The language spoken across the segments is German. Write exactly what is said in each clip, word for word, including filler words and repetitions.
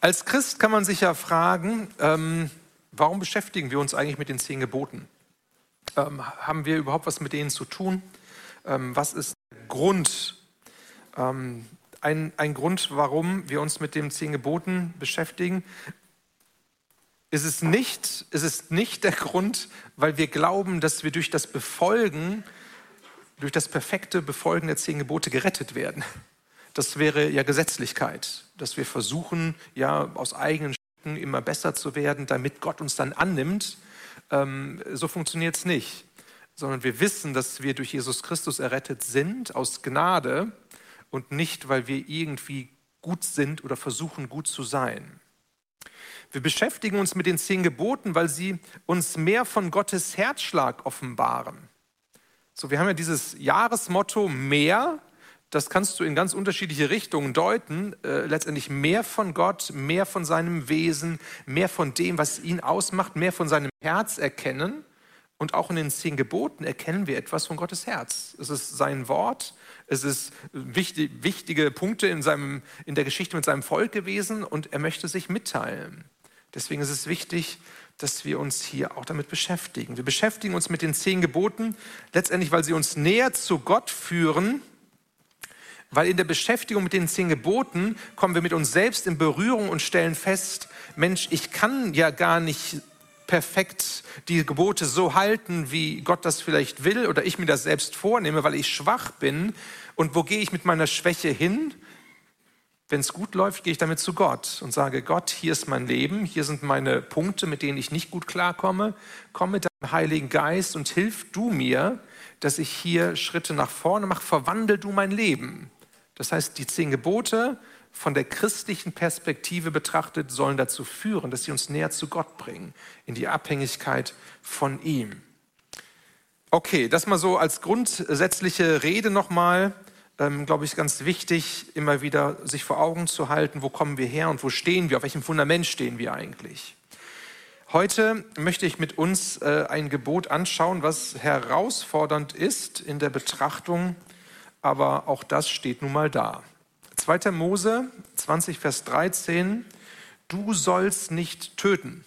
Als Christ kann man sich ja fragen, ähm, warum beschäftigen wir uns eigentlich mit den zehn Geboten? Ähm, haben wir überhaupt was mit denen zu tun? Ähm, was ist der Grund? Ähm, ein, ein Grund, warum wir uns mit den zehn Geboten beschäftigen, ist es nicht, ist es nicht der Grund, weil wir glauben, dass wir durch das Befolgen, durch das perfekte Befolgen der zehn Gebote gerettet werden. Das wäre ja Gesetzlichkeit, dass wir versuchen, ja aus eigenen Stücken immer besser zu werden, damit Gott uns dann annimmt. Ähm, so funktioniert es nicht, sondern wir wissen, dass wir durch Jesus Christus errettet sind, aus Gnade und nicht, weil wir irgendwie gut sind oder versuchen, gut zu sein. Wir beschäftigen uns mit den zehn Geboten, weil sie uns mehr von Gottes Herzschlag offenbaren. So, wir haben ja dieses Jahresmotto mehr. Das kannst du in ganz unterschiedliche Richtungen deuten. Äh, letztendlich mehr von Gott, mehr von seinem Wesen, mehr von dem, was ihn ausmacht, mehr von seinem Herz erkennen. Und auch in den zehn Geboten erkennen wir etwas von Gottes Herz. Es ist sein Wort, es ist wichtig, wichtige Punkte in, seinem, in der Geschichte mit seinem Volk gewesen und er möchte sich mitteilen. Deswegen ist es wichtig, dass wir uns hier auch damit beschäftigen. Wir beschäftigen uns mit den zehn Geboten, letztendlich, weil sie uns näher zu Gott führen. Weil in der Beschäftigung mit den zehn Geboten kommen wir mit uns selbst in Berührung und stellen fest, Mensch, ich kann ja gar nicht perfekt die Gebote so halten, wie Gott das vielleicht will oder ich mir das selbst vornehme, weil ich schwach bin. Und wo gehe ich mit meiner Schwäche hin? Wenn es gut läuft, gehe ich damit zu Gott und sage, Gott, hier ist mein Leben, hier sind meine Punkte, mit denen ich nicht gut klarkomme. Komm mit deinem Heiligen Geist und hilf du mir, dass ich hier Schritte nach vorne mache, verwandel du mein Leben. Das heißt, die zehn Gebote von der christlichen Perspektive betrachtet sollen dazu führen, dass sie uns näher zu Gott bringen, in die Abhängigkeit von ihm. Okay, das mal so als grundsätzliche Rede nochmal, ähm, glaube ich, ganz wichtig, immer wieder sich vor Augen zu halten, wo kommen wir her und wo stehen wir, auf welchem Fundament stehen wir eigentlich. Heute möchte ich mit uns äh, ein Gebot anschauen, was herausfordernd ist in der Betrachtung, aber auch das steht nun mal da. zweiter Mose zwanzig, Vers dreizehn, du sollst nicht töten.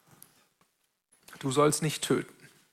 Du sollst nicht töten.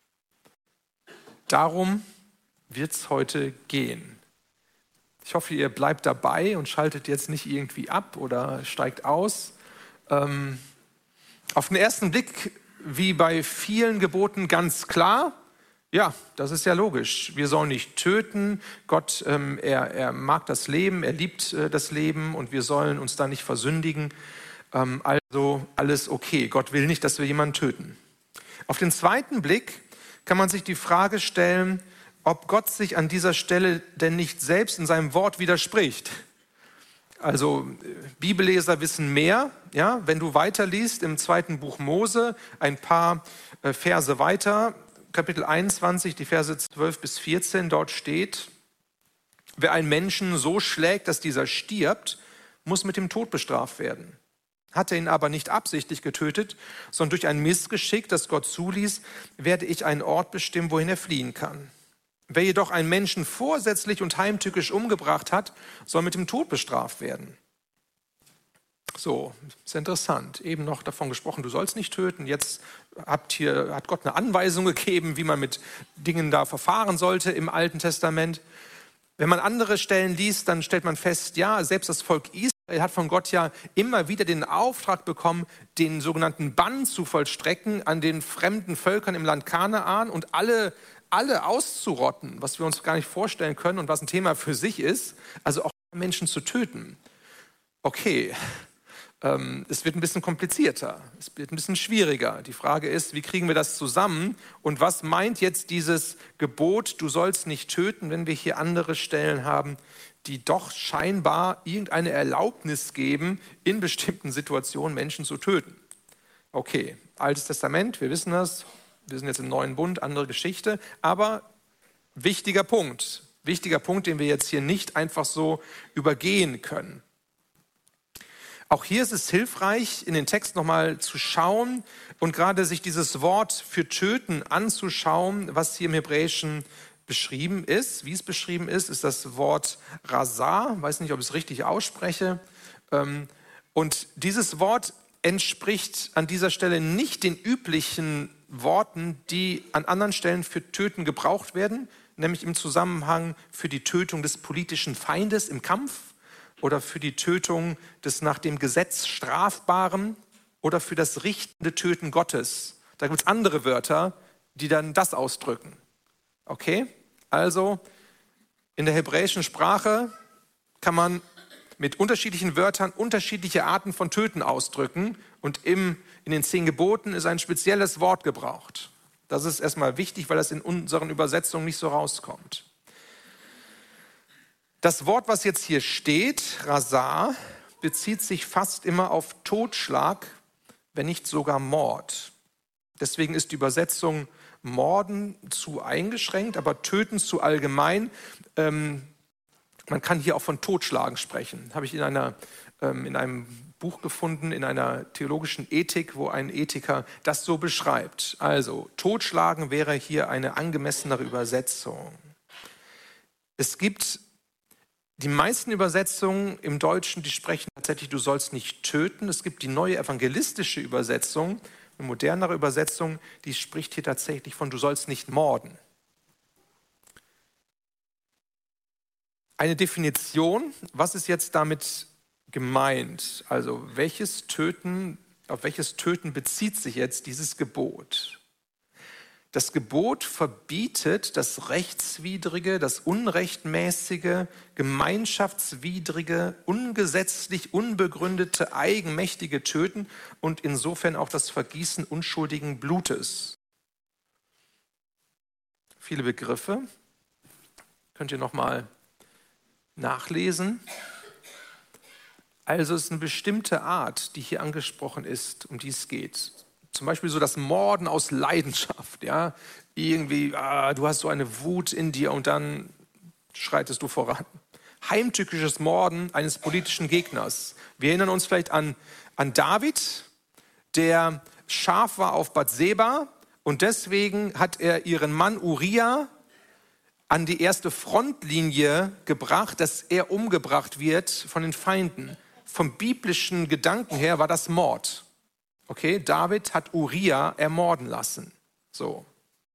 Darum wird es heute gehen. Ich hoffe, ihr bleibt dabei und schaltet jetzt nicht irgendwie ab oder steigt aus. Ähm, auf den ersten Blick, wie bei vielen Geboten, ganz klar, ja, das ist ja logisch. Wir sollen nicht töten. Gott, ähm, er, er mag das Leben, er liebt äh, das Leben und wir sollen uns da nicht versündigen. Ähm, also alles okay. Gott will nicht, dass wir jemanden töten. Auf den zweiten Blick kann man sich die Frage stellen, ob Gott sich an dieser Stelle denn nicht selbst in seinem Wort widerspricht. Also Bibelleser wissen mehr. Ja, wenn du weiterliest im zweiten Buch Mose, ein paar äh, Verse weiter, Kapitel einundzwanzig, die Verse zwölf bis vierzehn, dort steht, wer einen Menschen so schlägt, dass dieser stirbt, muss mit dem Tod bestraft werden. Hat er ihn aber nicht absichtlich getötet, sondern durch ein Missgeschick, das Gott zuließ, werde ich einen Ort bestimmen, wohin er fliehen kann. Wer jedoch einen Menschen vorsätzlich und heimtückisch umgebracht hat, soll mit dem Tod bestraft werden. So, ist interessant. Eben noch davon gesprochen, du sollst nicht töten. Jetzt habt hier, hat Gott eine Anweisung gegeben, wie man mit Dingen da verfahren sollte im Alten Testament. Wenn man andere Stellen liest, dann stellt man fest, ja, selbst das Volk Israel hat von Gott ja immer wieder den Auftrag bekommen, den sogenannten Bann zu vollstrecken an den fremden Völkern im Land Kanaan und alle, alle auszurotten, was wir uns gar nicht vorstellen können und was ein Thema für sich ist, also auch Menschen zu töten. Okay. Es wird ein bisschen komplizierter, es wird ein bisschen schwieriger. Die Frage ist, wie kriegen wir das zusammen? Und was meint jetzt dieses Gebot, du sollst nicht töten, wenn wir hier andere Stellen haben, die doch scheinbar irgendeine Erlaubnis geben, in bestimmten Situationen Menschen zu töten? Okay, Altes Testament, wir wissen das, wir sind jetzt im Neuen Bund, andere Geschichte, aber wichtiger Punkt, wichtiger Punkt, den wir jetzt hier nicht einfach so übergehen können. Auch hier ist es hilfreich, in den Text nochmal zu schauen und gerade sich dieses Wort für töten anzuschauen, was hier im Hebräischen beschrieben ist. Wie es beschrieben ist, ist das Wort Rasar, weiß nicht, ob ich es richtig ausspreche. Und dieses Wort entspricht an dieser Stelle nicht den üblichen Worten, die an anderen Stellen für töten gebraucht werden, nämlich im Zusammenhang für die Tötung des politischen Feindes im Kampf oder für die Tötung des nach dem Gesetz Strafbaren oder für das richtende Töten Gottes. Da gibt es andere Wörter, die dann das ausdrücken. Okay? Also in der hebräischen Sprache kann man mit unterschiedlichen Wörtern unterschiedliche Arten von Töten ausdrücken und im, in den zehn Geboten ist ein spezielles Wort gebraucht. Das ist erstmal wichtig, weil das in unseren Übersetzungen nicht so rauskommt. Das Wort, was jetzt hier steht, Rasar, bezieht sich fast immer auf Totschlag, wenn nicht sogar Mord. Deswegen ist die Übersetzung Morden zu eingeschränkt, aber Töten zu allgemein. Ähm, man kann hier auch von Totschlagen sprechen. Habe ich in, einer, ähm, in einem Buch gefunden, in einer theologischen Ethik, wo ein Ethiker das so beschreibt. Also, Totschlagen wäre hier eine angemessenere Übersetzung. Es gibt die meisten Übersetzungen im Deutschen, die sprechen tatsächlich, du sollst nicht töten. Es gibt die neue evangelistische Übersetzung, eine modernere Übersetzung, die spricht hier tatsächlich von, du sollst nicht morden. Eine Definition, was ist jetzt damit gemeint? Also welches Töten, auf welches Töten bezieht sich jetzt dieses Gebot? Das Gebot verbietet das rechtswidrige, das unrechtmäßige, gemeinschaftswidrige, ungesetzlich unbegründete, eigenmächtige Töten und insofern auch das Vergießen unschuldigen Blutes. Viele Begriffe. Könnt ihr nochmal nachlesen. Also es ist eine bestimmte Art, die hier angesprochen ist, um die es geht. Zum Beispiel so das Morden aus Leidenschaft. Ja? Irgendwie, ah, du hast so eine Wut in dir und dann schreitest du voran. Heimtückisches Morden eines politischen Gegners. Wir erinnern uns vielleicht an, an David, der scharf war auf Bathseba und deswegen hat er ihren Mann Uria an die erste Frontlinie gebracht, dass er umgebracht wird von den Feinden. Vom biblischen Gedanken her war das Mord. Okay, David hat Uria ermorden lassen. So.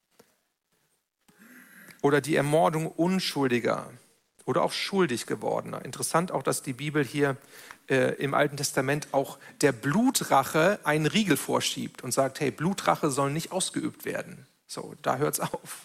Oder die Ermordung Unschuldiger oder auch schuldig gewordener. Interessant auch, dass die Bibel hier äh, im Alten Testament auch der Blutrache einen Riegel vorschiebt und sagt, hey, Blutrache soll nicht ausgeübt werden. So, da hört's auf.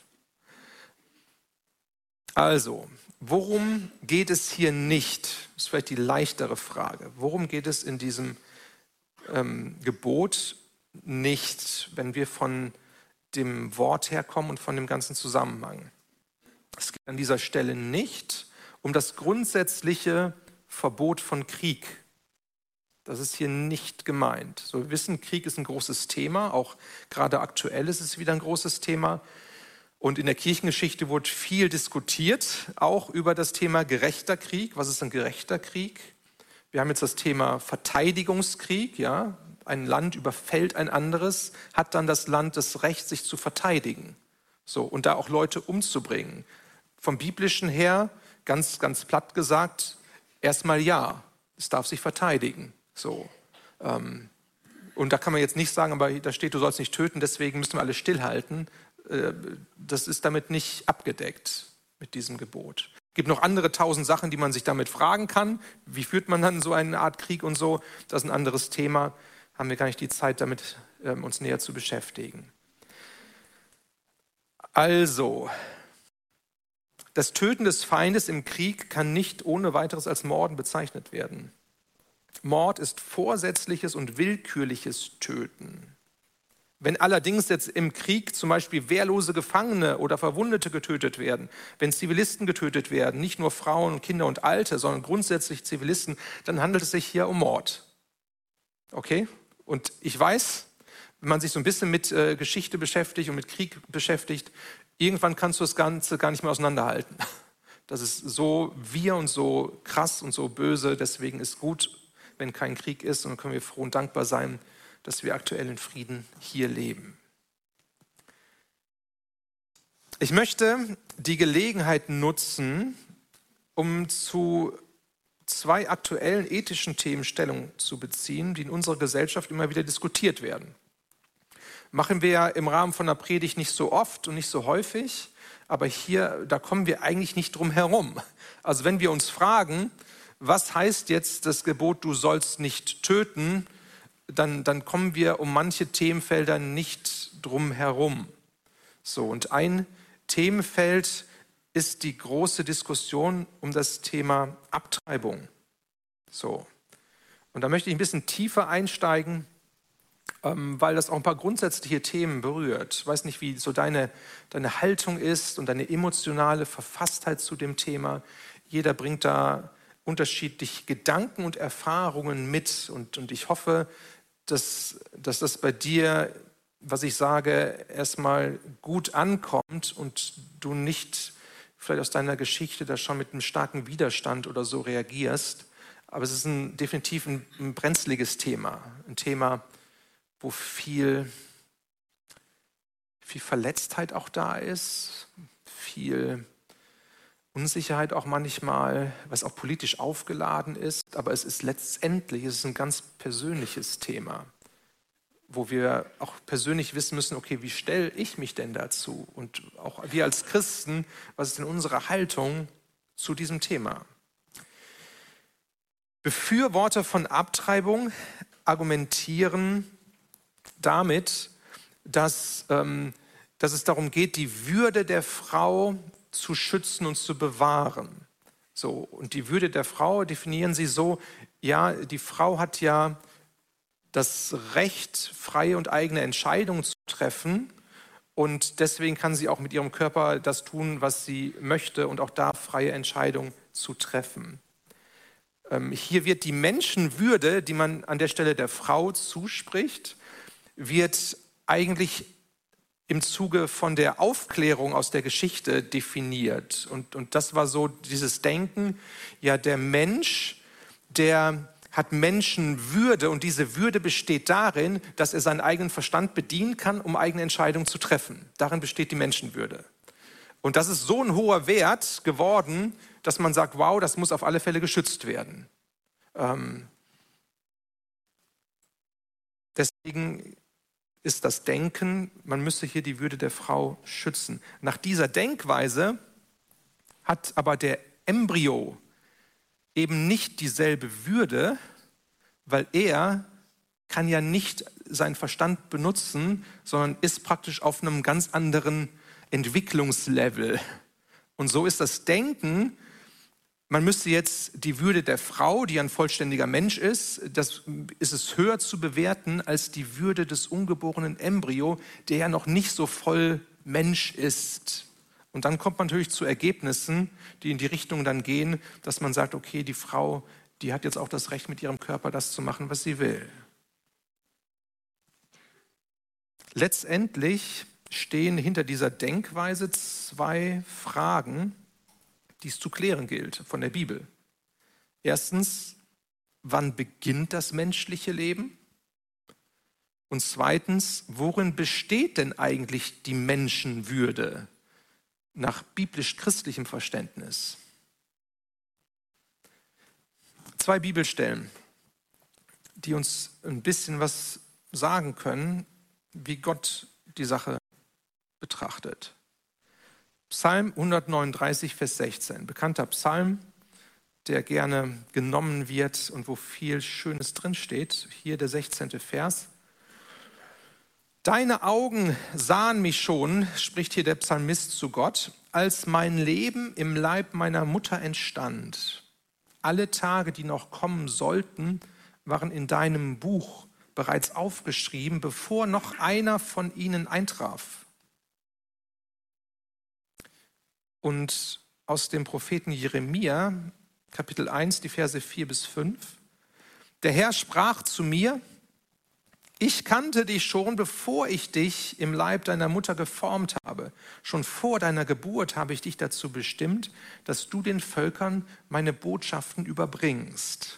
Also, worum geht es hier nicht? Das ist vielleicht die leichtere Frage. Worum geht es in diesem ähm, Gebot nicht, wenn wir von dem Wort herkommen und von dem ganzen Zusammenhang? Es geht an dieser Stelle nicht um das grundsätzliche Verbot von Krieg. Das ist hier nicht gemeint. So, wir wissen, Krieg ist ein großes Thema, auch gerade aktuell ist es wieder ein großes Thema. Und in der Kirchengeschichte wurde viel diskutiert, auch über das Thema gerechter Krieg. Was ist ein gerechter Krieg? Wir haben jetzt das Thema Verteidigungskrieg. Ja? Ein Land überfällt ein anderes, hat dann das Land das Recht, sich zu verteidigen. So, und da auch Leute umzubringen. Vom Biblischen her, ganz, ganz platt gesagt, erstmal ja, es darf sich verteidigen. So, ähm, und da kann man jetzt nicht sagen, aber da steht, du sollst nicht töten, deswegen müssen wir alle stillhalten. Das ist damit nicht abgedeckt mit diesem Gebot. Es gibt noch andere tausend Sachen, die man sich damit fragen kann. Wie führt man dann so eine Art Krieg und so? Das ist ein anderes Thema. Haben wir gar nicht die Zeit, damit uns näher zu beschäftigen. Also, das Töten des Feindes im Krieg kann nicht ohne weiteres als Morden bezeichnet werden. Mord ist vorsätzliches und willkürliches Töten. Wenn allerdings jetzt im Krieg zum Beispiel wehrlose Gefangene oder Verwundete getötet werden, wenn Zivilisten getötet werden, nicht nur Frauen, Kinder und Alte, sondern grundsätzlich Zivilisten, dann handelt es sich hier um Mord. Okay? Und ich weiß, wenn man sich so ein bisschen mit äh, Geschichte beschäftigt und mit Krieg beschäftigt, irgendwann kannst du das Ganze gar nicht mehr auseinanderhalten. Das ist so wir und so krass und so böse, deswegen ist gut, wenn kein Krieg ist und dann können wir froh und dankbar sein, dass wir aktuell in Frieden hier leben. Ich möchte die Gelegenheit nutzen, um zu zwei aktuellen ethischen Themen Stellung zu beziehen, die in unserer Gesellschaft immer wieder diskutiert werden. Machen wir ja im Rahmen von einer Predigt nicht so oft und nicht so häufig, aber hier, da kommen wir eigentlich nicht drum herum. Also wenn wir uns fragen, was heißt jetzt das Gebot, du sollst nicht töten, dann, dann kommen wir um manche Themenfelder nicht drum herum. So, und ein Themenfeld ist die große Diskussion um das Thema Abtreibung. So, und da möchte ich ein bisschen tiefer einsteigen, ähm, weil das auch ein paar grundsätzliche Themen berührt. Ich weiß nicht, wie so deine, deine Haltung ist und deine emotionale Verfasstheit zu dem Thema. Jeder bringt da unterschiedliche Gedanken und Erfahrungen mit. Und, und ich hoffe, dass, dass das bei dir, was ich sage, erstmal gut ankommt und du nicht vielleicht aus deiner Geschichte da schon mit einem starken Widerstand oder so reagierst. Aber es ist ein, definitiv ein, ein brenzliges Thema. Ein Thema, wo viel, viel Verletztheit auch da ist, viel Unsicherheit auch manchmal, was auch politisch aufgeladen ist. Aber es ist letztendlich es ist ein ganz persönliches Thema, wo wir auch persönlich wissen müssen, okay, wie stelle ich mich denn dazu? Und auch wir als Christen, was ist denn unsere Haltung zu diesem Thema? Befürworter von Abtreibung argumentieren damit, dass, ähm, dass es darum geht, die Würde der Frau zu schützen und zu bewahren. So, und die Würde der Frau definieren sie so, ja, die Frau hat ja das Recht, freie und eigene Entscheidungen zu treffen und deswegen kann sie auch mit ihrem Körper das tun, was sie möchte und auch da freie Entscheidungen zu treffen. Ähm, hier wird die Menschenwürde, die man an der Stelle der Frau zuspricht, wird eigentlich im Zuge von der Aufklärung aus der Geschichte definiert. Und, und das war so dieses Denken, ja, der Mensch, der hat Menschenwürde und diese Würde besteht darin, dass er seinen eigenen Verstand bedienen kann, um eigene Entscheidungen zu treffen. Darin besteht die Menschenwürde. Und das ist so ein hoher Wert geworden, dass man sagt, wow, das muss auf alle Fälle geschützt werden. Ähm, deswegen ist das Denken, man müsse hier die Würde der Frau schützen. Nach dieser Denkweise hat aber der Embryo eben nicht dieselbe Würde, weil er kann ja nicht seinen Verstand benutzen, sondern ist praktisch auf einem ganz anderen Entwicklungslevel. Und so ist das Denken, man müsste jetzt die Würde der Frau, die ein vollständiger Mensch ist, das ist es höher zu bewerten als die Würde des ungeborenen Embryo, der ja noch nicht so voll Mensch ist. Und dann kommt man natürlich zu Ergebnissen, die in die Richtung dann gehen, dass man sagt, okay, die Frau, die hat jetzt auch das Recht, mit ihrem Körper das zu machen, was sie will. Letztendlich stehen hinter dieser Denkweise zwei Fragen, die es zu klären gilt von der Bibel. Erstens, wann beginnt das menschliche Leben? Und zweitens, worin besteht denn eigentlich die Menschenwürde nach biblisch-christlichem Verständnis? Zwei Bibelstellen, die uns ein bisschen was sagen können, wie Gott die Sache betrachtet. Psalm hundertneununddreißig, Vers sechzehn, bekannter Psalm, der gerne genommen wird und wo viel Schönes drinsteht. Hier der sechzehnte Vers. Deine Augen sahen mich schon, spricht hier der Psalmist zu Gott, als mein Leben im Leib meiner Mutter entstand. Alle Tage, die noch kommen sollten, waren in deinem Buch bereits aufgeschrieben, bevor noch einer von ihnen eintraf. Und aus dem Propheten Jeremia, Kapitel eins, die Verse vier bis fünf. Der Herr sprach zu mir, ich kannte dich schon, bevor ich dich im Leib deiner Mutter geformt habe. Schon vor deiner Geburt habe ich dich dazu bestimmt, dass du den Völkern meine Botschaften überbringst.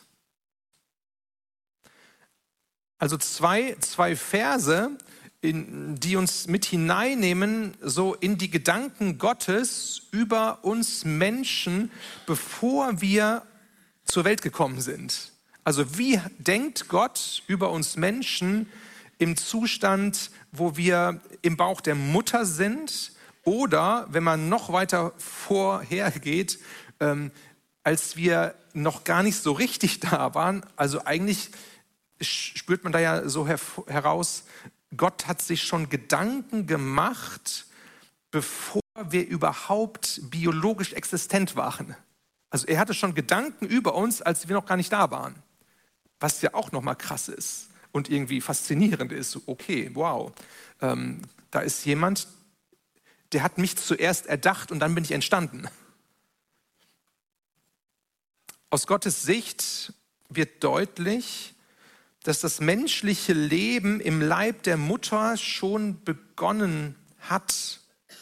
Also zwei, zwei Verse, in, die uns mit hineinnehmen, so in die Gedanken Gottes über uns Menschen, bevor wir zur Welt gekommen sind. Also wie denkt Gott über uns Menschen im Zustand, wo wir im Bauch der Mutter sind? Oder, wenn man noch weiter vorhergeht, ähm, als wir noch gar nicht so richtig da waren, also eigentlich spürt man da ja so her- heraus, Gott hat sich schon Gedanken gemacht, bevor wir überhaupt biologisch existent waren. Also er hatte schon Gedanken über uns, als wir noch gar nicht da waren. Was ja auch nochmal krass ist und irgendwie faszinierend ist. Okay, wow, ähm, da ist jemand, der hat mich zuerst erdacht und dann bin ich entstanden. Aus Gottes Sicht wird deutlich, dass das menschliche Leben im Leib der Mutter schon begonnen hat.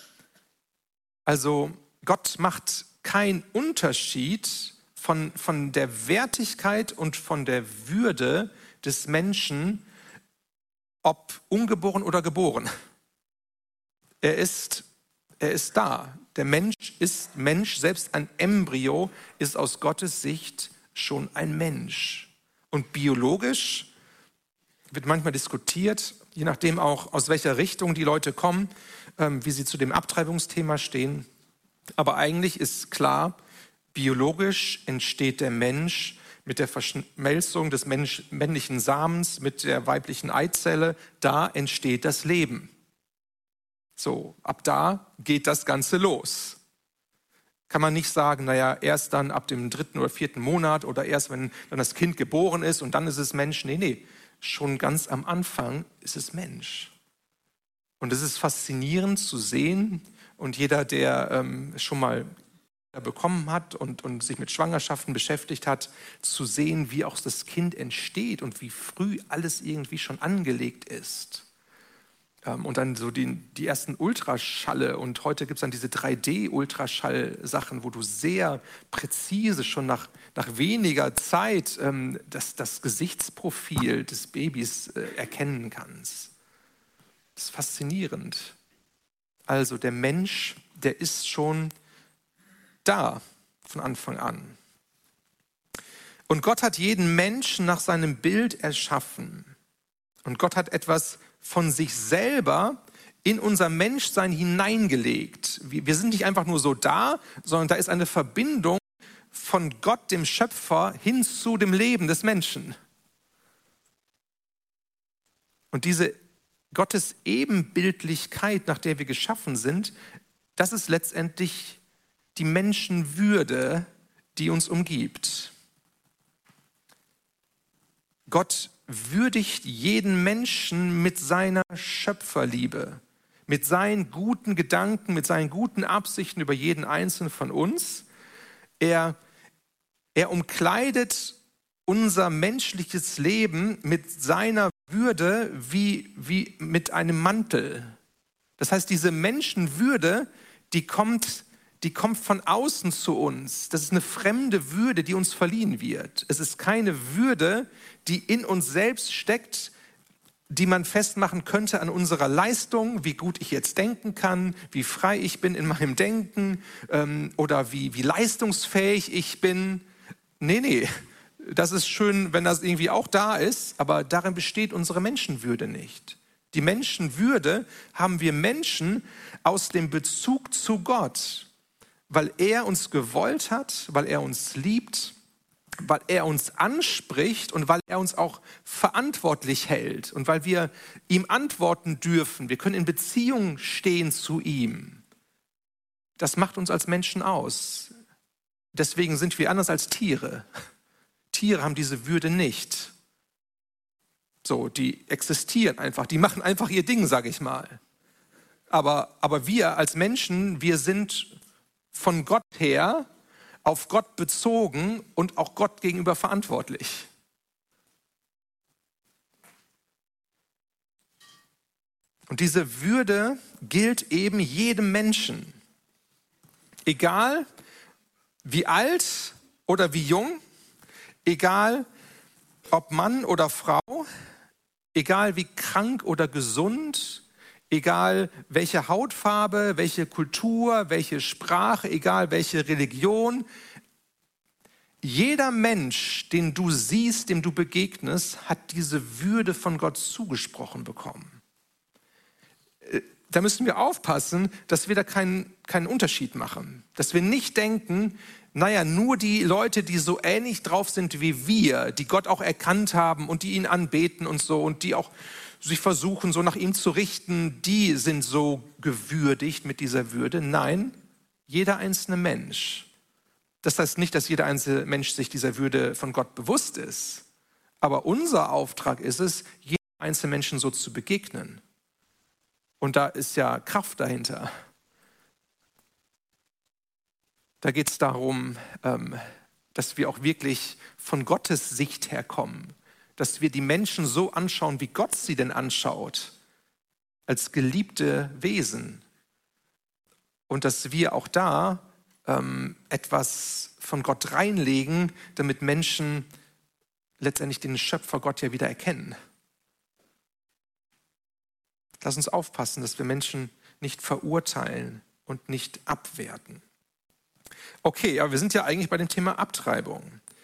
Also Gott macht keinen Unterschied von, von der Wertigkeit und von der Würde des Menschen, ob ungeboren oder geboren. Er ist, er ist da. Der Mensch ist Mensch, selbst ein Embryo ist aus Gottes Sicht schon ein Mensch. Und biologisch wird manchmal diskutiert, je nachdem auch, aus welcher Richtung die Leute kommen, ähm, wie sie zu dem Abtreibungsthema stehen. Aber eigentlich ist klar, biologisch entsteht der Mensch mit der Verschmelzung des Mensch, männlichen Samens, mit der weiblichen Eizelle. Da entsteht das Leben. So, ab da geht das Ganze los. Kann man nicht sagen, naja, erst dann ab dem dritten oder vierten Monat oder erst, wenn dann das Kind geboren ist und dann ist es Mensch. Nee, nee. Schon ganz am Anfang ist es Mensch. Und es ist faszinierend zu sehen und jeder, der ähm, schon mal bekommen hat und, und sich mit Schwangerschaften beschäftigt hat, zu sehen, wie auch das Kind entsteht und wie früh alles irgendwie schon angelegt ist. Ähm, und dann so die, die ersten Ultraschalle und heute gibt es dann diese drei D-Ultraschall-Sachen, wo du sehr präzise schon nach, nach weniger Zeit ähm, das, das Gesichtsprofil des Babys äh, erkennen kannst. Das ist faszinierend. Also der Mensch, der ist schon da von Anfang an. Und Gott hat jeden Menschen nach seinem Bild erschaffen. Und Gott hat etwas von sich selber in unser Menschsein hineingelegt. Wir sind nicht einfach nur so da, sondern da ist eine Verbindung von Gott, dem Schöpfer, hin zu dem Leben des Menschen. Und diese Gottes Ebenbildlichkeit, nach der wir geschaffen sind, das ist letztendlich die Menschenwürde, die uns umgibt. Gott würdigt jeden Menschen mit seiner Schöpferliebe, mit seinen guten Gedanken, mit seinen guten Absichten über jeden Einzelnen von uns. Er, er umkleidet unser menschliches Leben mit seiner Würde wie, wie mit einem Mantel. Das heißt, diese Menschenwürde, die kommt, die kommt von außen zu uns. Das ist eine fremde Würde, die uns verliehen wird. Es ist keine Würde, die in uns selbst steckt, die man festmachen könnte an unserer Leistung, wie gut ich jetzt denken kann, wie frei ich bin in meinem Denken ähm, oder wie, wie leistungsfähig ich bin. Nee, nee, das ist schön, wenn das irgendwie auch da ist, aber darin besteht unsere Menschenwürde nicht. Die Menschenwürde haben wir Menschen aus dem Bezug zu Gott, weil er uns gewollt hat, weil er uns liebt, weil er uns anspricht und weil er uns auch verantwortlich hält und weil wir ihm antworten dürfen. Wir können in Beziehung stehen zu ihm. Das macht uns als Menschen aus. Deswegen sind wir anders als Tiere. Tiere haben diese Würde nicht. So, die existieren einfach, die machen einfach ihr Ding, sage ich mal. Aber, aber wir als Menschen, wir sind von Gott her auf Gott bezogen und auch Gott gegenüber verantwortlich. Und diese Würde gilt eben jedem Menschen. Egal wie alt oder wie jung, egal ob Mann oder Frau, egal wie krank oder gesund, egal welche Hautfarbe, welche Kultur, welche Sprache, egal welche Religion, Jeder Mensch, den du siehst, dem du begegnest, hat diese Würde von Gott zugesprochen bekommen. Da müssen wir aufpassen, dass wir da keinen, keinen Unterschied machen. Dass wir nicht denken, naja, nur die Leute, die so ähnlich drauf sind wie wir, die Gott auch erkannt haben und die ihn anbeten und so und die auch sich versuchen, so nach ihm zu richten, die sind so gewürdigt mit dieser Würde. Nein, jeder einzelne Mensch. Das heißt nicht, dass jeder einzelne Mensch sich dieser Würde von Gott bewusst ist. Aber unser Auftrag ist es, jedem einzelnen Menschen so zu begegnen. Und da ist ja Kraft dahinter. Da geht es darum, dass wir auch wirklich von Gottes Sicht her kommen. Dass wir die Menschen so anschauen, wie Gott sie denn anschaut. Als geliebte Wesen. Und dass wir auch da ähm, etwas von Gott reinlegen, damit Menschen letztendlich den Schöpfer Gott ja wieder erkennen. Lass uns aufpassen, dass wir Menschen nicht verurteilen und nicht abwerten. Okay, aber wir sind ja eigentlich bei dem Thema Abtreibung.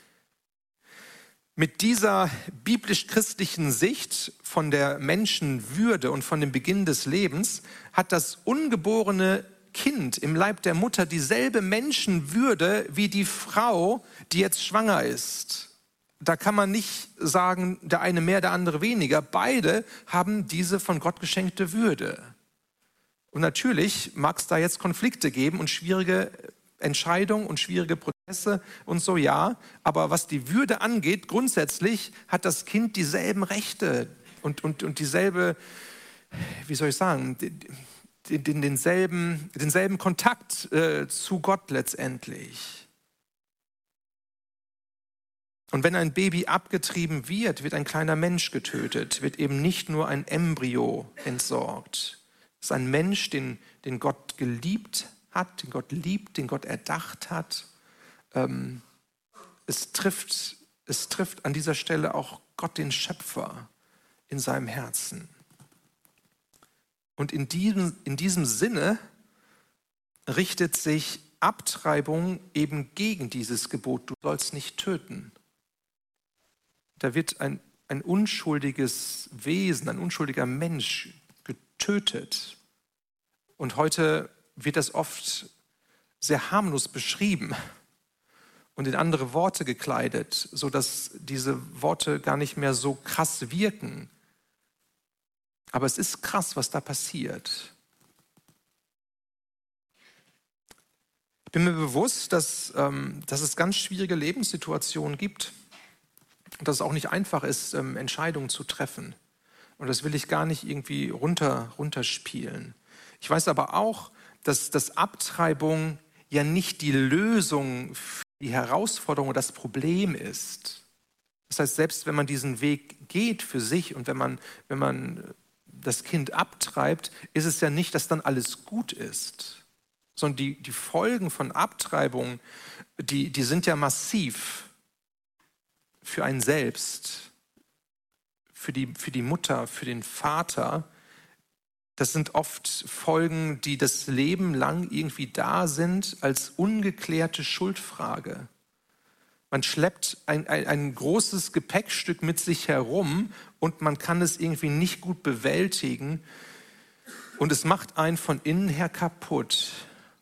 Mit dieser biblisch-christlichen Sicht von der Menschenwürde und von dem Beginn des Lebens hat das ungeborene Kind im Leib der Mutter dieselbe Menschenwürde wie die Frau, die jetzt schwanger ist. Da kann man nicht sagen, der eine mehr, der andere weniger. Beide haben diese von Gott geschenkte Würde. Und natürlich mag es da jetzt Konflikte geben und schwierige Entscheidungen und schwierige Prozesse und so, ja. Aber was die Würde angeht, grundsätzlich hat das Kind dieselben Rechte und, und, und dieselbe, wie soll ich sagen, den, den, denselben, denselben Kontakt äh, zu Gott letztendlich. Und wenn ein Baby abgetrieben wird, wird ein kleiner Mensch getötet, wird eben nicht nur ein Embryo entsorgt. Es ist ein Mensch, den, den Gott geliebt hat, den Gott liebt, den Gott erdacht hat. Ähm, es trifft, es trifft an dieser Stelle auch Gott, den Schöpfer, in seinem Herzen. Und in diesem, in diesem Sinne richtet sich Abtreibung eben gegen dieses Gebot, du sollst nicht töten. Da wird ein, ein unschuldiges Wesen, ein unschuldiger Mensch getötet. Und heute wird das oft sehr harmlos beschrieben und in andere Worte gekleidet, sodass diese Worte gar nicht mehr so krass wirken. Aber es ist krass, was da passiert. Ich bin mir bewusst, dass, ähm, dass es ganz schwierige Lebenssituationen gibt. Und dass es auch nicht einfach ist, ähm, Entscheidungen zu treffen. Und das will ich gar nicht irgendwie runter, runterspielen. Ich weiß aber auch, dass, dass Abtreibung ja nicht die Lösung für die Herausforderung oder das Problem ist. Das heißt, selbst wenn man diesen Weg geht für sich und wenn man, wenn man das Kind abtreibt, ist es ja nicht, dass dann alles gut ist. Sondern die, die Folgen von Abtreibung, die, die sind ja massiv. Für einen selbst, für die, für die Mutter, für den Vater. Das sind oft Folgen, die das Leben lang irgendwie da sind als ungeklärte Schuldfrage. Man schleppt ein, ein, ein großes Gepäckstück mit sich herum und man kann es irgendwie nicht gut bewältigen. Und es macht einen von innen her kaputt.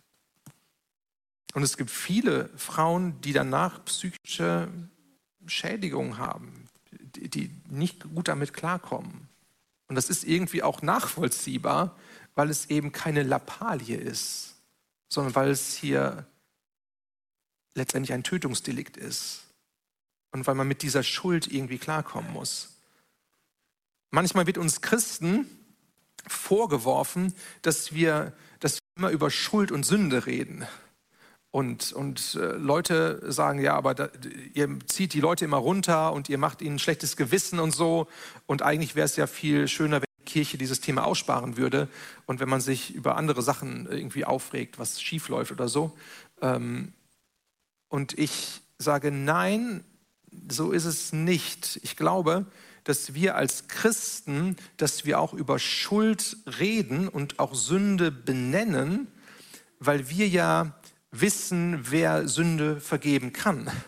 Und es gibt viele Frauen, die danach psychische Schädigungen haben, die, die nicht gut damit klarkommen. Und das ist irgendwie auch nachvollziehbar, weil es eben keine Lappalie ist, sondern weil es hier letztendlich ein Tötungsdelikt ist und weil man mit dieser Schuld irgendwie klarkommen muss. Manchmal wird uns Christen vorgeworfen, dass wir, dass wir immer über Schuld und Sünde reden. Und, und äh, Leute sagen, ja, aber da, ihr zieht die Leute immer runter und ihr macht ihnen ein schlechtes Gewissen und so. Und eigentlich wäre es ja viel schöner, wenn die Kirche dieses Thema aussparen würde und wenn man sich über andere Sachen irgendwie aufregt, was schief läuft oder so. Ähm, und ich sage, nein, so ist es nicht. Ich glaube, dass wir als Christen, dass wir auch über Schuld reden und auch Sünde benennen, weil wir ja wissen, wer Sünde vergeben kann.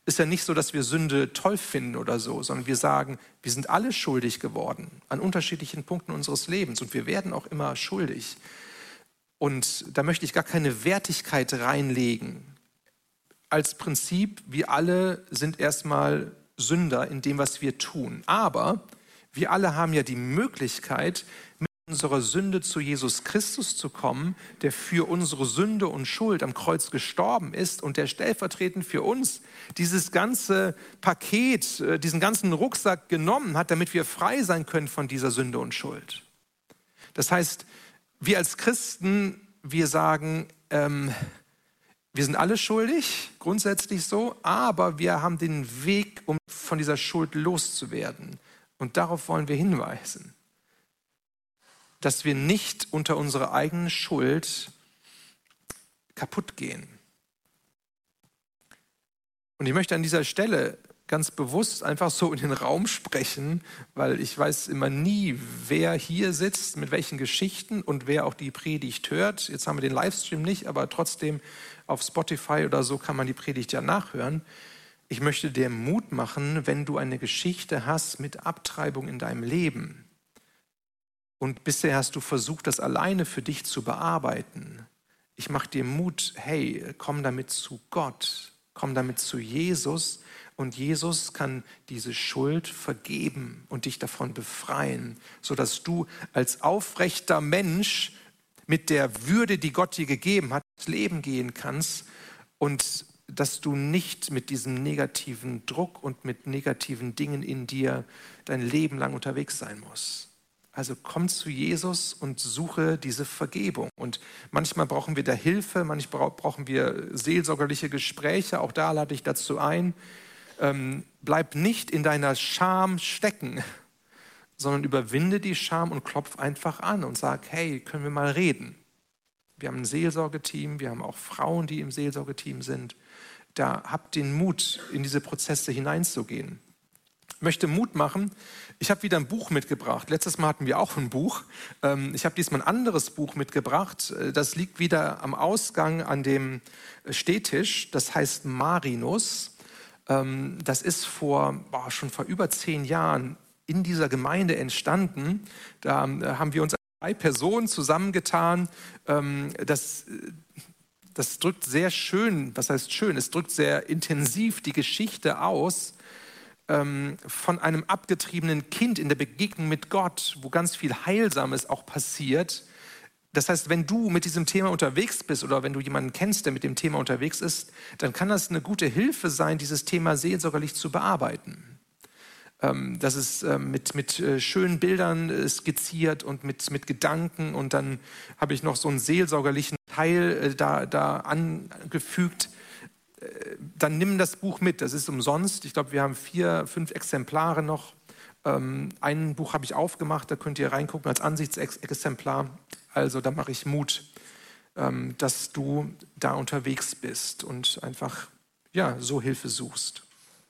Ist ja nicht so, dass wir Sünde toll finden oder so, sondern wir sagen, wir sind alle schuldig geworden an unterschiedlichen Punkten unseres Lebens und wir werden auch immer schuldig. Und da möchte ich gar keine Wertigkeit reinlegen. Als Prinzip, wir alle sind erstmal Sünder in dem, was wir tun. Aber wir alle haben ja die Möglichkeit, mit unserer Sünde zu Jesus Christus zu kommen, der für unsere Sünde und Schuld am Kreuz gestorben ist und der stellvertretend für uns dieses ganze Paket, diesen ganzen Rucksack genommen hat, damit wir frei sein können von dieser Sünde und Schuld. Das heißt, wir als Christen, wir sagen, ähm, wir sind alle schuldig, grundsätzlich so, aber wir haben den Weg, um von dieser Schuld loszuwerden. Und darauf wollen wir hinweisen, dass wir nicht unter unserer eigenen Schuld kaputt gehen. Und ich möchte an dieser Stelle ganz bewusst einfach so in den Raum sprechen, weil ich weiß immer nie, wer hier sitzt, mit welchen Geschichten und wer auch die Predigt hört. Jetzt haben wir den Livestream nicht, aber trotzdem auf Spotify oder so kann man die Predigt ja nachhören. Ich möchte dir Mut machen, wenn du eine Geschichte hast mit Abtreibung in deinem Leben und bisher hast du versucht, das alleine für dich zu bearbeiten. Ich mache dir Mut, hey, komm damit zu Gott, komm damit zu Jesus und Jesus kann diese Schuld vergeben und dich davon befreien, sodass du als aufrechter Mensch mit der Würde, die Gott dir gegeben hat, ins Leben gehen kannst und dass du nicht mit diesem negativen Druck und mit negativen Dingen in dir dein Leben lang unterwegs sein musst. Also komm zu Jesus und suche diese Vergebung. Und manchmal brauchen wir da Hilfe, manchmal brauchen wir seelsorgerliche Gespräche. Auch da lade ich dazu ein. Ähm, bleib nicht in deiner Scham stecken, sondern überwinde die Scham und klopf einfach an und sag, hey, können wir mal reden? Wir haben ein Seelsorgeteam, wir haben auch Frauen, die im Seelsorgeteam sind. Da habt den Mut, in diese Prozesse hineinzugehen. Ich möchte Mut machen. Ich habe wieder ein Buch mitgebracht. Letztes Mal hatten wir auch ein Buch. Ich habe diesmal ein anderes Buch mitgebracht. Das liegt wieder am Ausgang an dem Stehtisch. Das heißt Marinus. Das ist vor, boah, schon vor über zehn Jahren in dieser Gemeinde entstanden. Da haben wir uns drei Personen zusammengetan. Das Das drückt sehr schön, was heißt schön, es drückt sehr intensiv die Geschichte aus ähm, von einem abgetriebenen Kind in der Begegnung mit Gott, wo ganz viel Heilsames auch passiert. Das heißt, wenn du mit diesem Thema unterwegs bist oder wenn du jemanden kennst, der mit dem Thema unterwegs ist, dann kann das eine gute Hilfe sein, dieses Thema seelsorgerlich zu bearbeiten. Das ist mit, mit schönen Bildern skizziert und mit, mit Gedanken und dann habe ich noch so einen seelsorgerlichen Teil da, da angefügt. Dann nimm das Buch mit, das ist umsonst. Ich glaube, wir haben vier, fünf Exemplare noch. Ein Buch habe ich aufgemacht, da könnt ihr reingucken als Ansichtsexemplar. Also da mache ich Mut, dass du da unterwegs bist und einfach ja, so Hilfe suchst.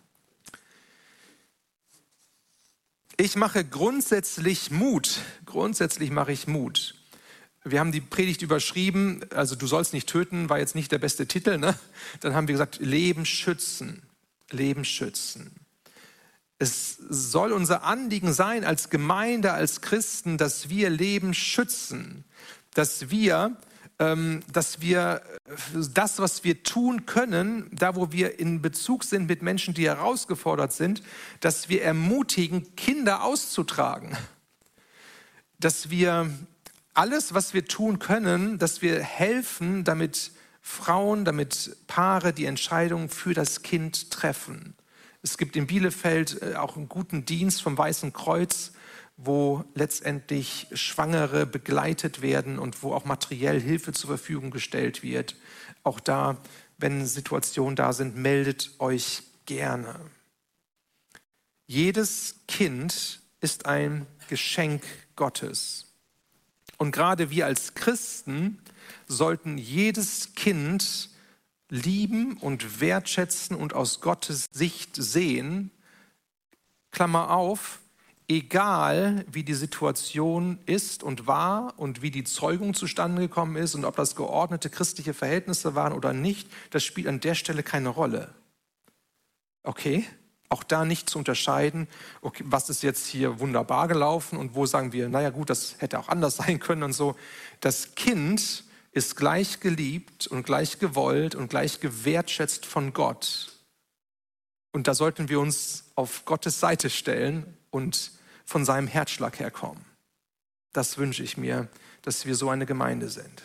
Ich mache grundsätzlich Mut. Grundsätzlich mache ich Mut. Wir haben die Predigt überschrieben, also du sollst nicht töten, war jetzt nicht der beste Titel, ne? Dann haben wir gesagt, Leben schützen. Leben schützen. Es soll unser Anliegen sein als Gemeinde, als Christen, dass wir Leben schützen. Dass wir, ähm, dass wir das, was wir tun können, da wo wir in Bezug sind mit Menschen, die herausgefordert sind, dass wir ermutigen, Kinder auszutragen. Dass wir alles, was wir tun können, dass wir helfen, damit Frauen, damit Paare die Entscheidung für das Kind treffen. Es gibt in Bielefeld auch einen guten Dienst vom Weißen Kreuz, wo letztendlich Schwangere begleitet werden und wo auch materiell Hilfe zur Verfügung gestellt wird. Auch da, wenn Situationen da sind, meldet euch gerne. Jedes Kind ist ein Geschenk Gottes. Und gerade wir als Christen sollten jedes Kind lieben und wertschätzen und aus Gottes Sicht sehen. Klammer auf, egal wie die Situation ist und war und wie die Zeugung zustande gekommen ist und ob das geordnete christliche Verhältnisse waren oder nicht, das spielt an der Stelle keine Rolle. Okay, auch da nicht zu unterscheiden, okay, was ist jetzt hier wunderbar gelaufen und wo sagen wir, naja gut, das hätte auch anders sein können und so. Das Kind ist gleich geliebt und gleich gewollt und gleich gewertschätzt von Gott. Und da sollten wir uns auf Gottes Seite stellen und von seinem Herzschlag herkommen. Das wünsche ich mir, dass wir so eine Gemeinde sind.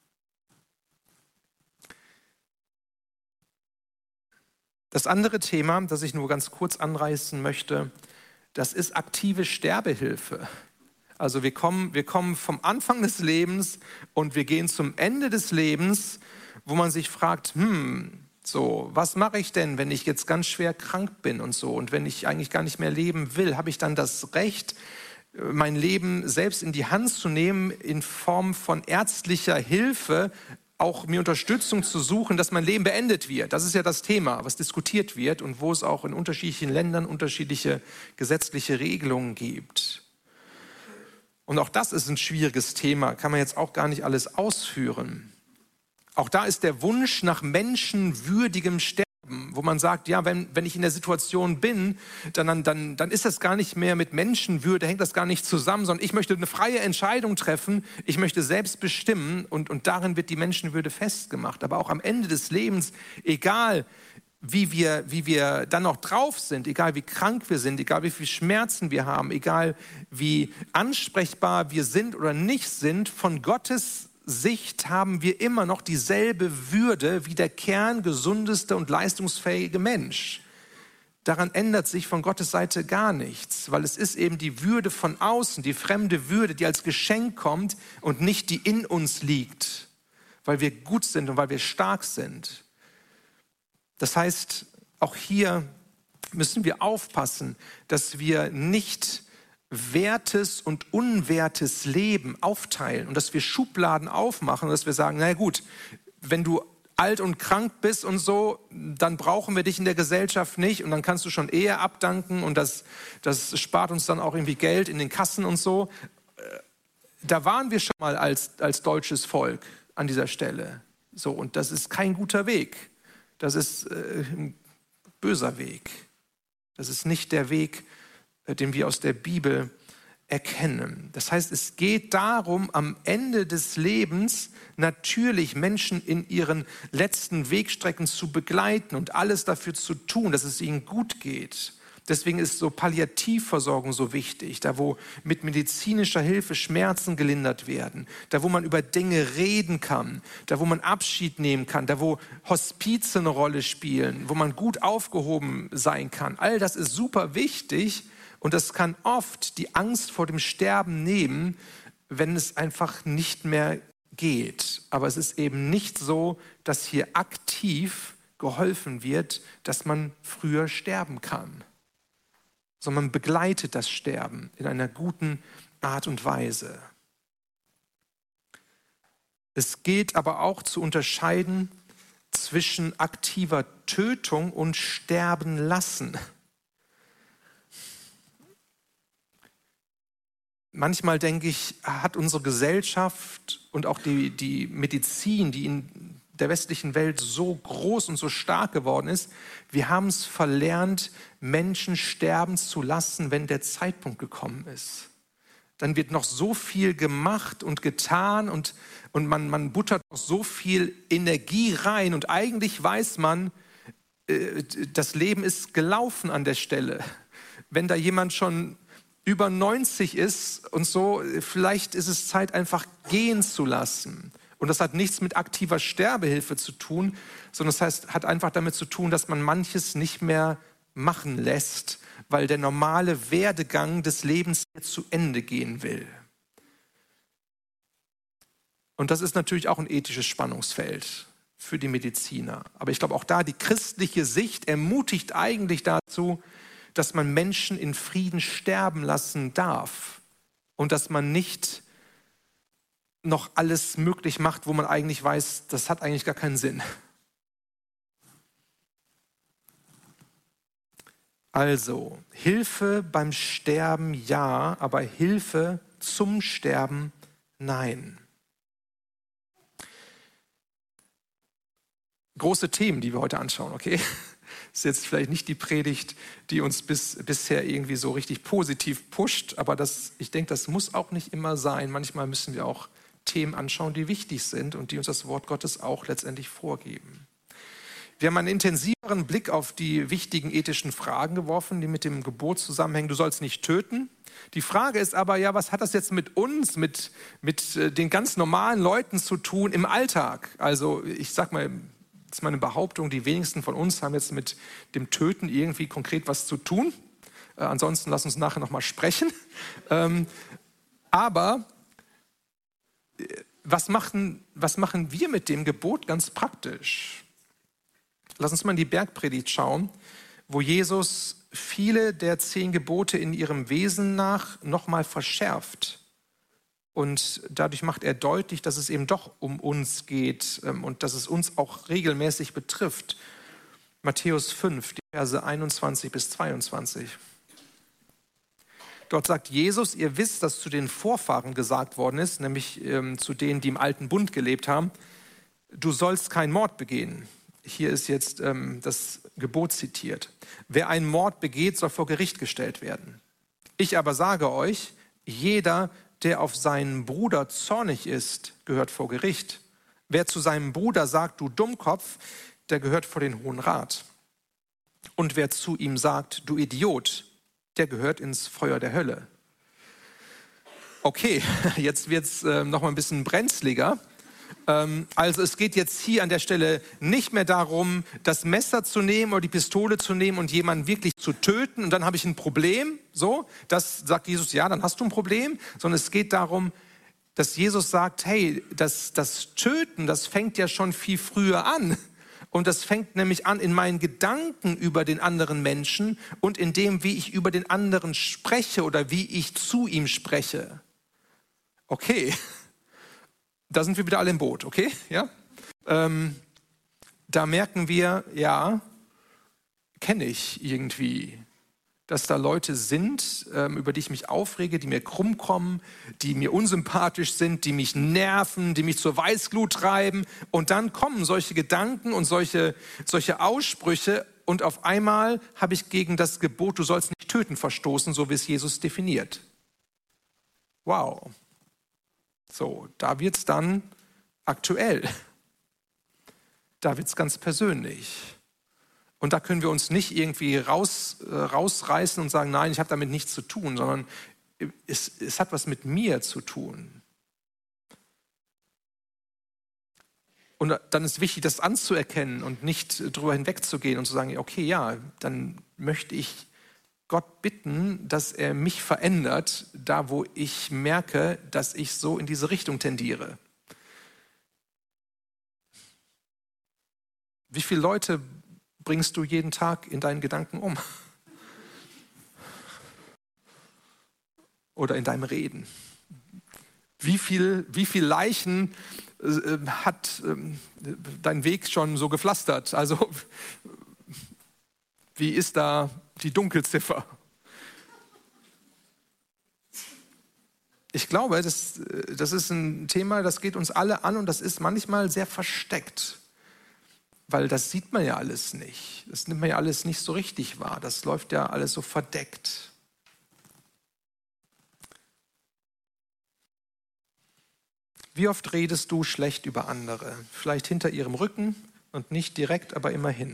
Das andere Thema, das ich nur ganz kurz anreißen möchte, das ist aktive Sterbehilfe. Also wir kommen, wir kommen vom Anfang des Lebens und wir gehen zum Ende des Lebens, wo man sich fragt, hm, so, was mache ich denn, wenn ich jetzt ganz schwer krank bin und so und wenn ich eigentlich gar nicht mehr leben will, habe ich dann das Recht, mein Leben selbst in die Hand zu nehmen in Form von ärztlicher Hilfe, auch mir Unterstützung zu suchen, dass mein Leben beendet wird. Das ist ja das Thema, was diskutiert wird und wo es auch in unterschiedlichen Ländern unterschiedliche gesetzliche Regelungen gibt. Und auch das ist ein schwieriges Thema, kann man jetzt auch gar nicht alles ausführen. Auch da ist der Wunsch nach menschenwürdigem Sterben, wo man sagt, ja, wenn, wenn ich in der Situation bin, dann, dann, dann ist das gar nicht mehr mit Menschenwürde, hängt das gar nicht zusammen, sondern ich möchte eine freie Entscheidung treffen, ich möchte selbst bestimmen und, und darin wird die Menschenwürde festgemacht. Aber auch am Ende des Lebens, egal wie wir, wie wir dann noch drauf sind, egal wie krank wir sind, egal wie viel Schmerzen wir haben, egal wie ansprechbar wir sind oder nicht sind, von Gottes Sicht haben wir immer noch dieselbe Würde wie der kerngesundeste und leistungsfähige Mensch. Daran ändert sich von Gottes Seite gar nichts, weil es ist eben die Würde von außen, die fremde Würde, die als Geschenk kommt und nicht die in uns liegt, weil wir gut sind und weil wir stark sind. Das heißt, auch hier müssen wir aufpassen, dass wir nicht wertes und unwertes Leben aufteilen und dass wir Schubladen aufmachen und dass wir sagen, na gut, wenn du alt und krank bist und so, dann brauchen wir dich in der Gesellschaft nicht und dann kannst du schon Ehe abdanken und das, das spart uns dann auch irgendwie Geld in den Kassen und so. Da waren wir schon mal als, als deutsches Volk an dieser Stelle. So, und das ist kein guter Weg. Das ist äh, ein böser Weg. Das ist nicht der Weg, den wir aus der Bibel erkennen. Das heißt, es geht darum, am Ende des Lebens natürlich Menschen in ihren letzten Wegstrecken zu begleiten und alles dafür zu tun, dass es ihnen gut geht. Deswegen ist so Palliativversorgung so wichtig, da wo mit medizinischer Hilfe Schmerzen gelindert werden, da wo man über Dinge reden kann, da wo man Abschied nehmen kann, da wo Hospize eine Rolle spielen, wo man gut aufgehoben sein kann. All das ist super wichtig. Und das kann oft die Angst vor dem Sterben nehmen, wenn es einfach nicht mehr geht. Aber es ist eben nicht so, dass hier aktiv geholfen wird, dass man früher sterben kann. Sondern man begleitet das Sterben in einer guten Art und Weise. Es gilt aber auch zu unterscheiden zwischen aktiver Tötung und Sterben lassen. Manchmal denke ich, hat unsere Gesellschaft und auch die, die Medizin, die in der westlichen Welt so groß und so stark geworden ist, wir haben es verlernt, Menschen sterben zu lassen, wenn der Zeitpunkt gekommen ist. Dann wird noch so viel gemacht und getan und, und man, man buttert noch so viel Energie rein und eigentlich weiß man, äh, das Leben ist gelaufen an der Stelle. Wenn da jemand schon über neunzig ist und so, vielleicht ist es Zeit, einfach gehen zu lassen. Und das hat nichts mit aktiver Sterbehilfe zu tun, sondern das heißt, hat einfach damit zu tun, dass man manches nicht mehr machen lässt, weil der normale Werdegang des Lebens jetzt zu Ende gehen will. Und das ist natürlich auch ein ethisches Spannungsfeld für die Mediziner. Aber ich glaube, auch da die christliche Sicht ermutigt eigentlich dazu, dass man Menschen in Frieden sterben lassen darf und dass man nicht noch alles möglich macht, wo man eigentlich weiß, das hat eigentlich gar keinen Sinn. Also, Hilfe beim Sterben ja, aber Hilfe zum Sterben nein. Große Themen, die wir heute anschauen, okay? ist jetzt vielleicht nicht die Predigt, die uns bis, bisher irgendwie so richtig positiv pusht, aber das, ich denke, das muss auch nicht immer sein. Manchmal müssen wir auch Themen anschauen, die wichtig sind und die uns das Wort Gottes auch letztendlich vorgeben. Wir haben einen intensiveren Blick auf die wichtigen ethischen Fragen geworfen, die mit dem Gebot zusammenhängen. Du sollst nicht töten. Die Frage ist aber, ja, was hat das jetzt mit uns, mit, mit den ganz normalen Leuten zu tun im Alltag? Also ich sag mal, das ist meine Behauptung, die wenigsten von uns haben jetzt mit dem Töten irgendwie konkret was zu tun. Äh, ansonsten lass uns nachher nochmal sprechen. Ähm, aber was machen, was machen wir mit dem Gebot ganz praktisch? Lass uns mal in die Bergpredigt schauen, wo Jesus viele der zehn Gebote in ihrem Wesen nach nochmal verschärft. Und dadurch macht er deutlich, dass es eben doch um uns geht und dass es uns auch regelmäßig betrifft. Matthäus fünf, die Verse einundzwanzig bis zweiundzwanzig. Dort sagt Jesus, ihr wisst, dass zu den Vorfahren gesagt worden ist, nämlich ähm, zu denen, die im alten Bund gelebt haben, du sollst keinen Mord begehen. Hier ist jetzt ähm, das Gebot zitiert. Wer einen Mord begeht, soll vor Gericht gestellt werden. Ich aber sage euch, jeder, der auf seinen Bruder zornig ist, gehört vor Gericht. Wer zu seinem Bruder sagt, du Dummkopf, der gehört vor den Hohen Rat. Und wer zu ihm sagt, du Idiot, der gehört ins Feuer der Hölle. Okay, jetzt wird es äh, noch mal ein bisschen brenzliger. Also es geht jetzt hier an der Stelle nicht mehr darum, das Messer zu nehmen oder die Pistole zu nehmen und jemanden wirklich zu töten und dann habe ich ein Problem. So, das sagt Jesus, ja, dann hast du ein Problem. Sondern es geht darum, dass Jesus sagt, hey, das, das Töten, das fängt ja schon viel früher an. Und das fängt nämlich an in meinen Gedanken über den anderen Menschen und in dem, wie ich über den anderen spreche oder wie ich zu ihm spreche. Okay. Da sind wir wieder alle im Boot, okay? Ja? Ähm, da merken wir, ja, kenne ich irgendwie, dass da Leute sind, ähm, über die ich mich aufrege, die mir krumm kommen, die mir unsympathisch sind, die mich nerven, die mich zur Weißglut treiben. Und dann kommen solche Gedanken und solche, solche Aussprüche und auf einmal habe ich gegen das Gebot, du sollst nicht töten, verstoßen, so wie es Jesus definiert. Wow. So, da wird es dann aktuell. Da wird es ganz persönlich. Und da können wir uns nicht irgendwie raus, äh, rausreißen und sagen, nein, ich habe damit nichts zu tun, sondern es, es hat was mit mir zu tun. Und dann ist wichtig, das anzuerkennen und nicht drüber hinwegzugehen und zu sagen, okay, ja, dann möchte ich Gott bitten, dass er mich verändert, da wo ich merke, dass ich so in diese Richtung tendiere. Wie viele Leute bringst du jeden Tag in deinen Gedanken um? Oder in deinem Reden? Wie viel, wie viel Leichen äh, hat äh, dein Weg schon so gepflastert? Also wie ist da die Dunkelziffer? Ich glaube, das, das ist ein Thema, das geht uns alle an und das ist manchmal sehr versteckt, weil das sieht man ja alles nicht. Das nimmt man ja alles nicht so richtig wahr. Das läuft ja alles so verdeckt. Wie oft redest du schlecht über andere? Vielleicht hinter ihrem Rücken und nicht direkt, aber immerhin.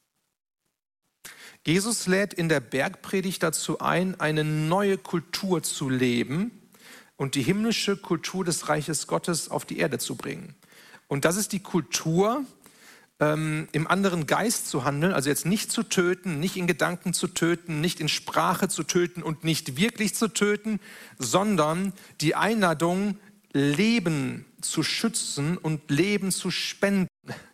Jesus lädt in der Bergpredigt dazu ein, eine neue Kultur zu leben und die himmlische Kultur des Reiches Gottes auf die Erde zu bringen. Und das ist die Kultur, ähm, im anderen Geist zu handeln, also jetzt nicht zu töten, nicht in Gedanken zu töten, nicht in Sprache zu töten und nicht wirklich zu töten, sondern die Einladung, Leben zu schützen und Leben zu spenden.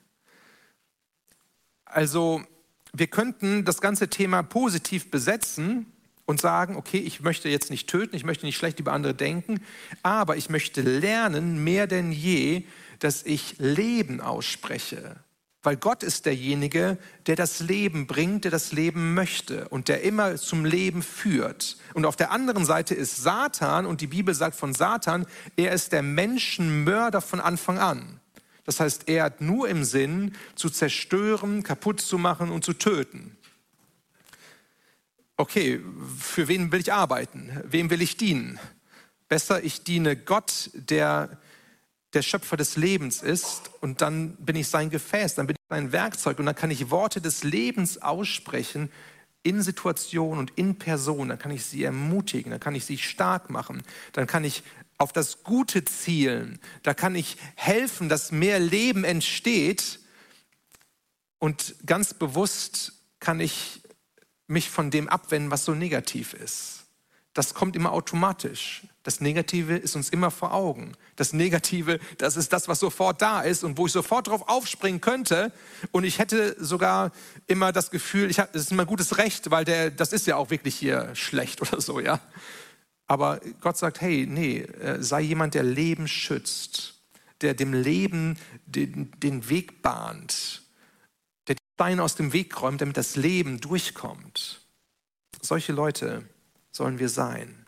Also wir könnten das ganze Thema positiv besetzen und sagen, okay, ich möchte jetzt nicht töten, ich möchte nicht schlecht über andere denken, aber ich möchte lernen, mehr denn je, dass ich Leben ausspreche. Weil Gott ist derjenige, der das Leben bringt, der das Leben möchte und der immer zum Leben führt. Und auf der anderen Seite ist Satan, und die Bibel sagt von Satan, er ist der Menschenmörder von Anfang an. Das heißt, er hat nur im Sinn, zu zerstören, kaputt zu machen und zu töten. okay, für wen will ich arbeiten? Wem will ich dienen? Besser, ich diene Gott, der der Schöpfer des Lebens ist, und dann bin ich sein Gefäß, dann bin ich sein Werkzeug und dann kann ich Worte des Lebens aussprechen in Situationen und in Personen. Dann kann ich sie ermutigen, dann kann ich sie stark machen, dann kann ich auf das Gute zielen, da kann ich helfen, dass mehr Leben entsteht, und ganz bewusst kann ich mich von dem abwenden, was so negativ ist. Das kommt immer automatisch. Das Negative ist uns immer vor Augen. Das Negative, das ist das, was sofort da ist und wo ich sofort drauf aufspringen könnte. Und ich hätte sogar immer das Gefühl, ich hab, das ist immer gutes Recht, weil der, das ist ja auch wirklich hier schlecht oder so, ja. Aber Gott sagt, hey, nee, sei jemand, der Leben schützt, der dem Leben den, den Weg bahnt, der die Steine aus dem Weg räumt, damit das Leben durchkommt. Solche Leute sollen wir sein.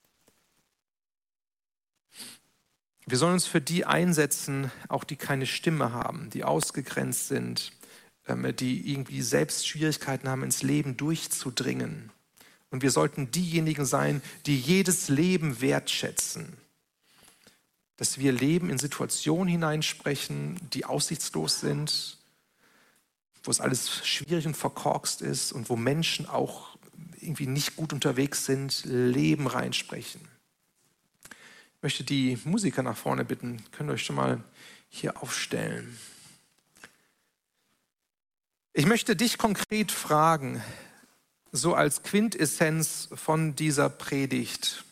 Wir sollen uns für die einsetzen, auch die keine Stimme haben, die ausgegrenzt sind, die irgendwie selbst Schwierigkeiten haben, ins Leben durchzudringen. Und wir sollten diejenigen sein, die jedes Leben wertschätzen. Dass wir Leben in Situationen hineinsprechen, die aussichtslos sind, wo es alles schwierig und verkorkst ist und wo Menschen auch irgendwie nicht gut unterwegs sind, Leben reinsprechen. Ich möchte die Musiker nach vorne bitten, könnt ihr euch schon mal hier aufstellen. Ich möchte dich konkret fragen, so als Quintessenz von dieser Predigt.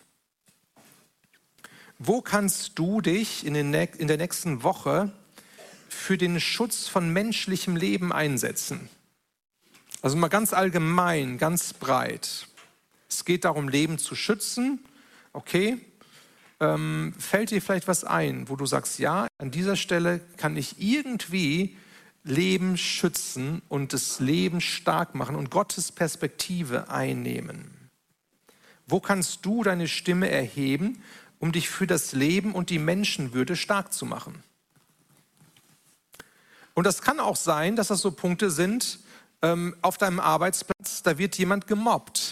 Wo kannst du dich in, den, in der nächsten Woche für den Schutz von menschlichem Leben einsetzen? Also mal ganz allgemein, ganz breit. Es geht darum, Leben zu schützen. Okay, ähm, fällt dir vielleicht was ein, wo du sagst, ja, an dieser Stelle kann ich irgendwie Leben schützen und das Leben stark machen und Gottes Perspektive einnehmen? Wo kannst du deine Stimme erheben, um dich für das Leben und die Menschenwürde stark zu machen? Und das kann auch sein, dass das so Punkte sind, ähm, auf deinem Arbeitsplatz, da wird jemand gemobbt.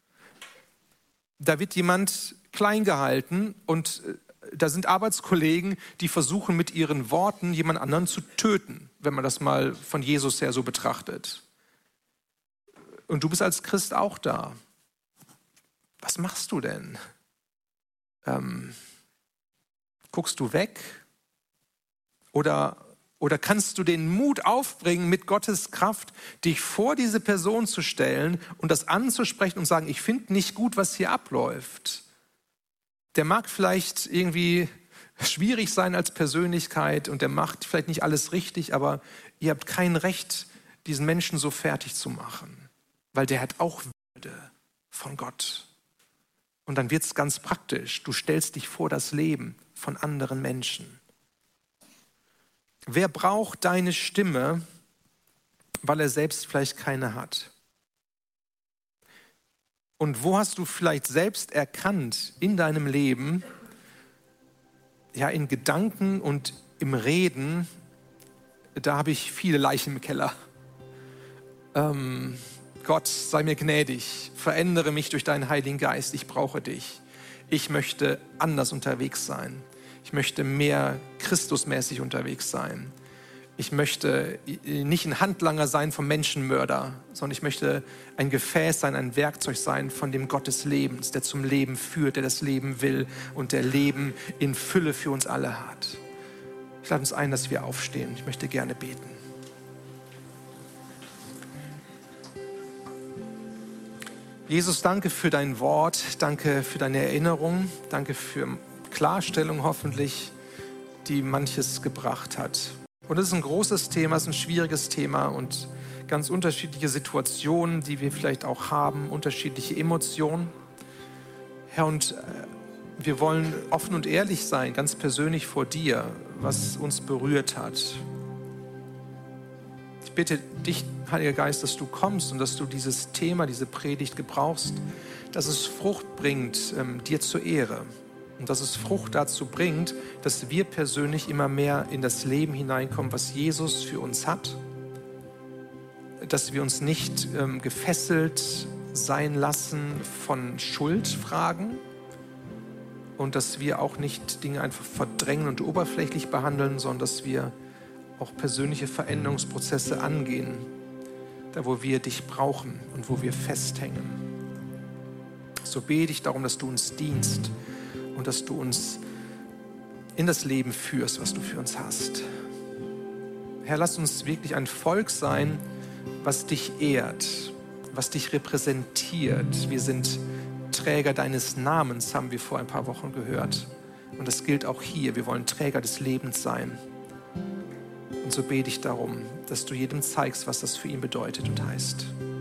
Da wird jemand klein gehalten und äh, da sind Arbeitskollegen, die versuchen mit ihren Worten jemand anderen zu töten, wenn man das mal von Jesus her so betrachtet. Und du bist als Christ auch da. Was machst du denn? Ähm, guckst du weg? Oder, oder kannst du den Mut aufbringen, mit Gottes Kraft dich vor diese Person zu stellen und das anzusprechen und sagen, ich finde nicht gut, was hier abläuft. Der mag vielleicht irgendwie schwierig sein als Persönlichkeit und der macht vielleicht nicht alles richtig, aber ihr habt kein Recht, diesen Menschen so fertig zu machen, weil der hat auch Würde von Gott. Und dann wird es ganz praktisch. Du stellst dich vor das Leben von anderen Menschen. Wer braucht deine Stimme, weil er selbst vielleicht keine hat? Und wo hast du vielleicht selbst erkannt in deinem Leben, ja, in Gedanken und im Reden, da habe ich viele Leichen im Keller. Ähm, Gott, sei mir gnädig, verändere mich durch deinen Heiligen Geist, ich brauche dich. Ich möchte anders unterwegs sein. Ich möchte mehr Christusmäßig unterwegs sein. Ich möchte nicht ein Handlanger sein vom Menschenmörder, sondern ich möchte ein Gefäß sein, ein Werkzeug sein von dem Gott des Lebens, der zum Leben führt, der das Leben will und der Leben in Fülle für uns alle hat. Ich lade uns ein, dass wir aufstehen. Ich möchte gerne beten. Jesus, danke für dein Wort, danke für deine Erinnerung, danke für Klarstellung hoffentlich, die manches gebracht hat. Und es ist ein großes Thema, es ist ein schwieriges Thema und ganz unterschiedliche Situationen, die wir vielleicht auch haben, unterschiedliche Emotionen. Herr, und wir wollen offen und ehrlich sein, ganz persönlich vor dir, was uns berührt hat. Ich bitte dich, Heiliger Geist, dass du kommst und dass du dieses Thema, diese Predigt gebrauchst, dass es Frucht bringt, ähm, dir zur Ehre. Und dass es Frucht dazu bringt, dass wir persönlich immer mehr in das Leben hineinkommen, was Jesus für uns hat. Dass wir uns nicht ähm, gefesselt sein lassen von Schuldfragen und dass wir auch nicht Dinge einfach verdrängen und oberflächlich behandeln, sondern dass wir auch persönliche Veränderungsprozesse angehen, da wo wir dich brauchen und wo wir festhängen. So bete ich darum, dass du uns dienst und dass du uns in das Leben führst, was du für uns hast. Herr, lass uns wirklich ein Volk sein, was dich ehrt, was dich repräsentiert. Wir sind Träger deines Namens, haben wir vor ein paar Wochen gehört. Und das gilt auch hier. Wir wollen Träger des Lebens sein. Und so bete ich darum, dass du jedem zeigst, was das für ihn bedeutet und heißt.